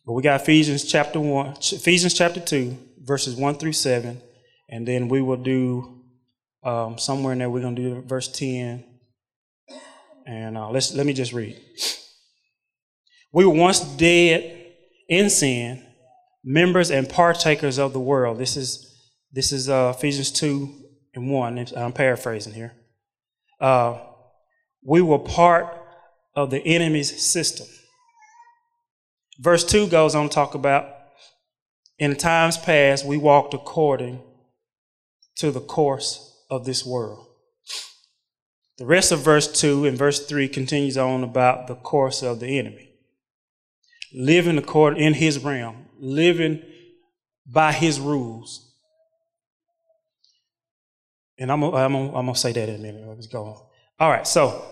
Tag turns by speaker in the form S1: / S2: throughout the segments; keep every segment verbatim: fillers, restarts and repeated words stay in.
S1: But we got Ephesians chapter one, Ephesians chapter two, verses one through seven, and then we will do um, somewhere in there. We're gonna do verse ten, and uh, let's let me just read. We were once dead in sin, members and partakers of the world. This is this is uh, Ephesians two and one. I'm paraphrasing here. Uh, we were part of the enemy's system. Verse two goes on to talk about, in times past, we walked according to the course of this world. The rest of verse two and verse three continues on about the course of the enemy. Living according in his realm, living by his rules. And I'm gonna, I'm gonna, I'm gonna say that in a minute. Let's go on. All right, so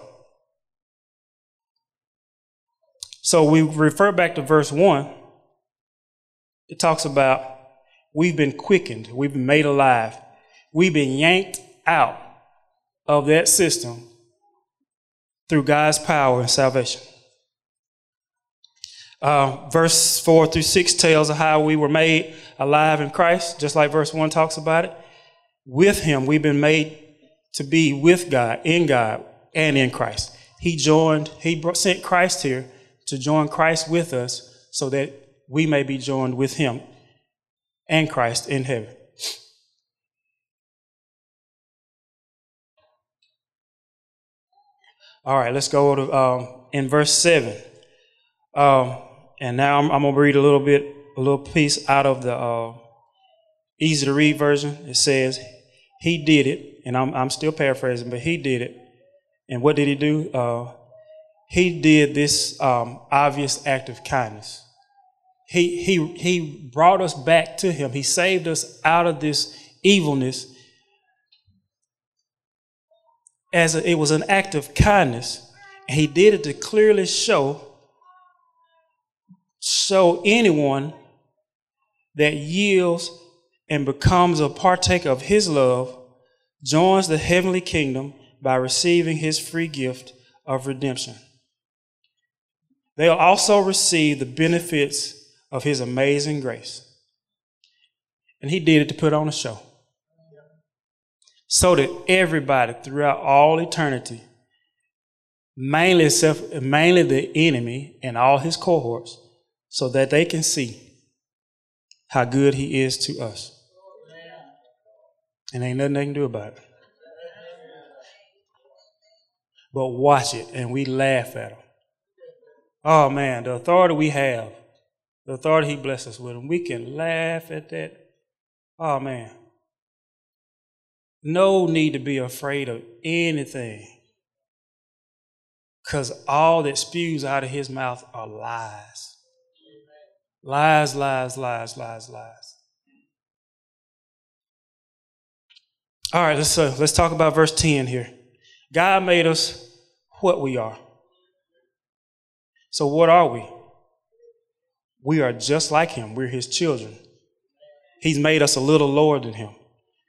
S1: so we refer back to verse one. It talks about we've been quickened, we've been made alive, we've been yanked out of that system through God's power and salvation. Uh, verse four through six tells of how we were made alive in Christ, just like verse one talks about it. With him, we've been made to be with God, in God, and in Christ. He joined, he brought, sent Christ here to join Christ with us so that we may be joined with him and Christ in heaven. All right, let's go to um, in verse seven. Um, and now I'm, I'm going to read a little bit, a little piece out of the uh, easy to read version. It says, he did it, and I'm, I'm still paraphrasing, but he did it. And what did he do? Uh, he did this um, obvious act of kindness. He, he, he brought us back to him. He saved us out of this evilness as a, it was an act of kindness. And he did it to clearly show show anyone that yields and becomes a partaker of his love joins the heavenly kingdom by receiving his free gift of redemption. They'll also receive the benefits of his amazing grace. And he did it to put on a show. So that everybody throughout all eternity, mainly, self, mainly the enemy and all his cohorts, so that they can see how good he is to us. And ain't nothing they can do about it. But watch it and we laugh at him. Oh man, the authority we have, the authority he blessed us with, and we can laugh at that. Oh man. No need to be afraid of anything. Because all that spews out of his mouth are lies. Lies, lies, lies, lies, lies. All right, let's uh, let's talk about verse ten here. God made us what we are. So what are we? We are just like him. We're his children. He's made us a little lower than him.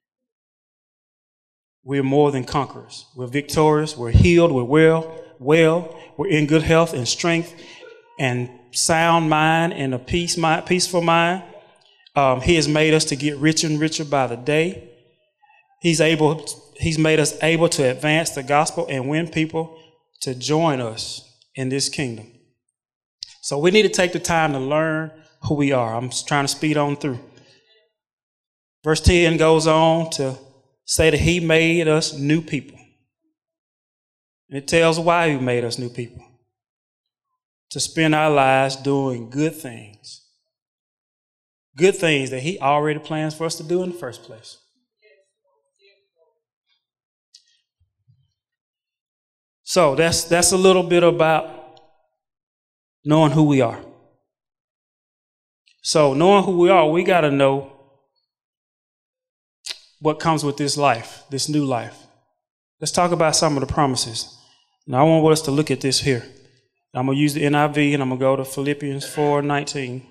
S1: We're more than conquerors. We're victorious. We're healed. We're well. Well. We're in good health and strength and sound mind and a peace mind, peaceful mind. Um, he has made us to get richer and richer by the day. He's able. He's made us able to advance the gospel and win people to join us in this kingdom. So we need to take the time to learn who we are. I'm trying to speed on through. Verse ten goes on to say that he made us new people. And it tells why he made us new people. To spend our lives doing good things. Good things that he already plans for us to do in the first place. So that's that's a little bit about knowing who we are. So knowing who we are, we got to know what comes with this life, this new life. Let's talk about some of the promises. Now I want us to look at this here. I'm going to use the N I V and I'm going to go to Philippians four nineteen.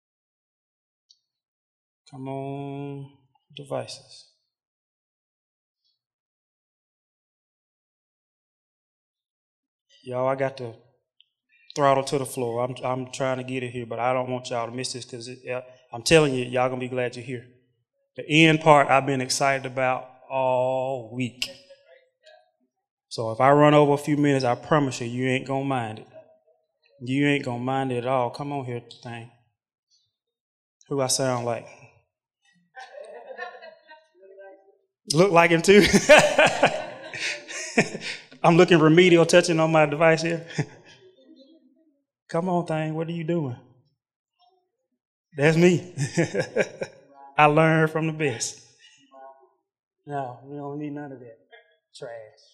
S1: Come on, devices. Y'all, I got the throttle to the floor. I'm I'm trying to get it here, but I don't want y'all to miss this because I'm telling you, y'all gonna be glad you're here. The end part I've been excited about all week. So if I run over a few minutes, I promise you, you ain't gonna mind it. You ain't gonna mind it at all. Come on here, thing. Who I sound like? Look like him too. I'm looking remedial, touching on my device here. Come on, thing. What are you doing? That's me. I learned from the best. No, we don't need none of that trash.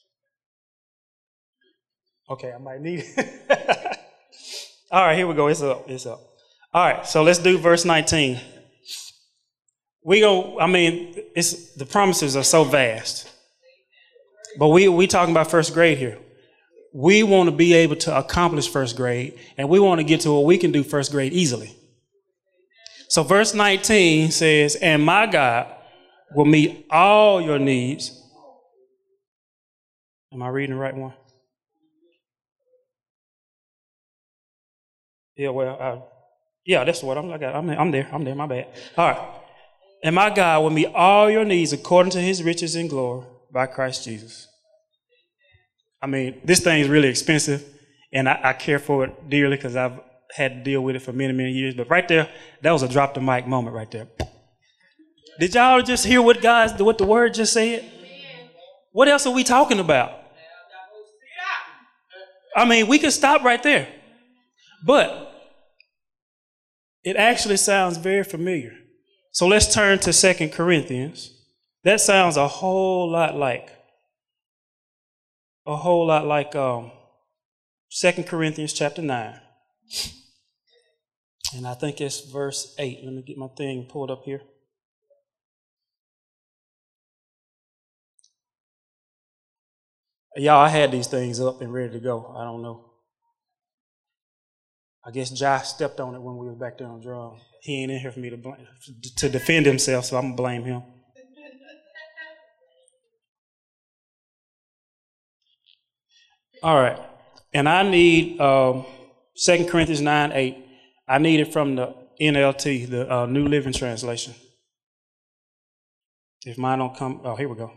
S1: Okay, I might need it. All right, here we go. It's up. It's up. All right, so let's do verse nineteen. We go. I mean, it's the promises are so vast, but we we talking about first grade here. We want to be able to accomplish first grade, and we want to get to where we can do first grade easily. So verse nineteen says, "And my God will meet all your needs." Am I reading the right one? Yeah, well, uh, yeah, that's what I'm like. I'm, I'm there. I'm there. My bad. All right. "And my God will meet all your needs according to his riches and glory by Christ Jesus." I mean, this thing is really expensive, and I, I care for it dearly because I've had to deal with it for many, many years. But right there, that was a drop the mic moment right there. Did y'all just hear what God, what the word just said? What else are we talking about? I mean, we could stop right there. But it actually sounds very familiar. So let's turn to Second Corinthians. That sounds a whole lot like, a whole lot like um, Second Corinthians chapter nine. And I think it's verse eight. Let me get my thing pulled up here. Y'all, I had these things up and ready to go. I don't know. I guess Josh stepped on it when we were back there on drum. He ain't in here for me to blame, to defend himself, so I'm gonna blame him. All right, and I need um, Second Corinthians nine eight. I need it from the N L T, the uh, New Living Translation. If mine don't come, oh, here we go.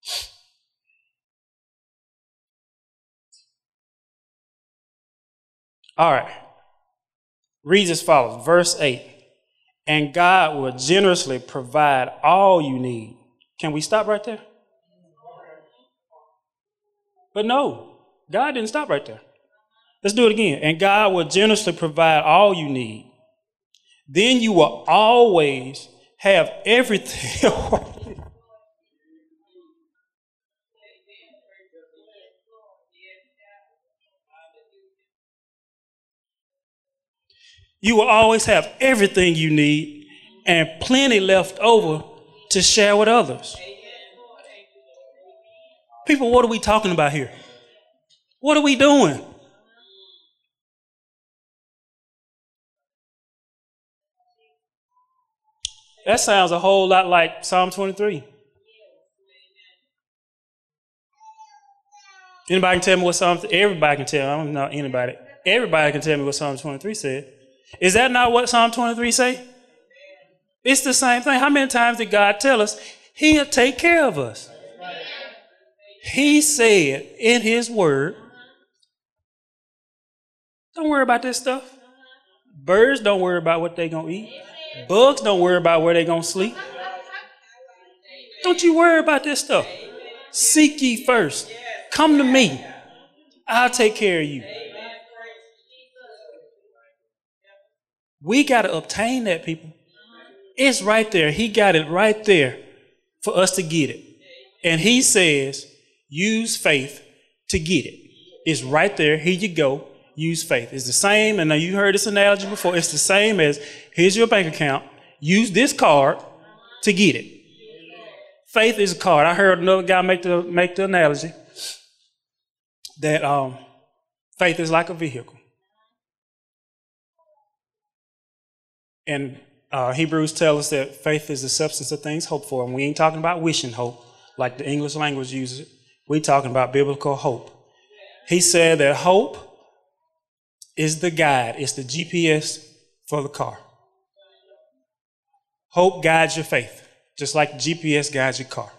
S1: All right. Reads as follows, verse eight. "And God will generously provide all you need." Can we stop right there? But no, God didn't stop right there. Let's do it again. "And God will generously provide all you need. Then you will always have everything." You will always have everything you need and plenty left over to share with others. People, what are we talking about here? What are we doing? That sounds a whole lot like Psalm twenty-three. Anybody can tell me what Psalm, everybody can tell me, I don't know anybody. Everybody can tell me what Psalm twenty-three said. Is that not what Psalm twenty-three say? It's the same thing. How many times did God tell us he'll take care of us? He said in his word, don't worry about this stuff. Birds don't worry about what they're going to eat. Bugs don't worry about where they're going to sleep. Don't you worry about this stuff. Seek ye first. Come to me. I'll take care of you. We got to obtain that, people. It's right there. He got it right there for us to get it. And he says, use faith to get it. It's right there. Here you go. Use faith. It's the same. And now you heard this analogy before. It's the same as here's your bank account. Use this card to get it. Faith is a card. I heard another guy make the make the analogy that um, faith is like a vehicle. And uh, Hebrews tell us that faith is the substance of things hoped for. And we ain't talking about wishing hope like the English language uses it. We're talking about biblical hope. he said that hope is the guide. It's the G P S for the car. Hope guides your faith, just like G P S guides your car.